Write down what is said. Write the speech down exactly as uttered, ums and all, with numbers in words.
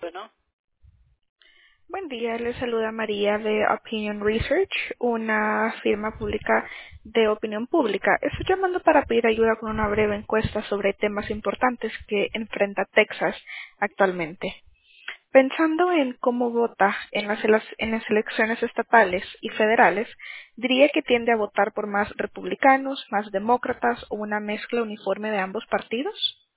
Bueno, Buen día, le saluda María de Opinion Research, una firma pública de opinión pública. Estoy llamando para pedir ayuda con una breve encuesta sobre temas importantes que enfrenta Texas actualmente. Pensando en cómo vota en las, elas- en las elecciones estatales y federales, diría que tiende a votar por más republicanos, más demócratas o una mezcla uniforme de ambos partidos.